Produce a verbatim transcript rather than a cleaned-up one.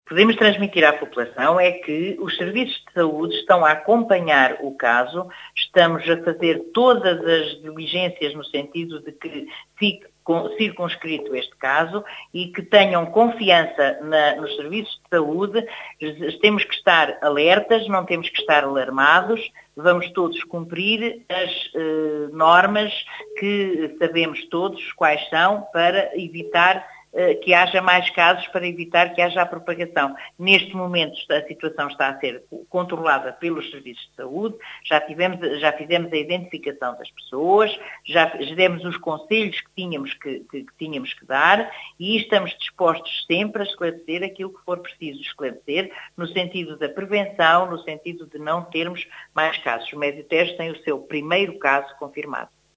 podemos transmitir à população é que os serviços de saúde estão a acompanhar o caso, estamos a fazer todas as diligências no sentido de que fique circunscrito este caso e que tenham confiança na, nos serviços de saúde. Temos que estar alertas, não temos que estar alarmados, vamos todos cumprir as eh, normas que sabemos todos quais são para evitar que haja mais casos, para evitar que haja a propagação. Neste momento a situação está a ser controlada pelos serviços de saúde, já, tivemos, já fizemos a identificação das pessoas, já, já demos os conselhos que tínhamos que, que, que tínhamos que dar e estamos dispostos sempre a esclarecer aquilo que for preciso esclarecer, no sentido da prevenção, no sentido de não termos mais casos. O Médio Tejo tem o seu primeiro caso confirmado.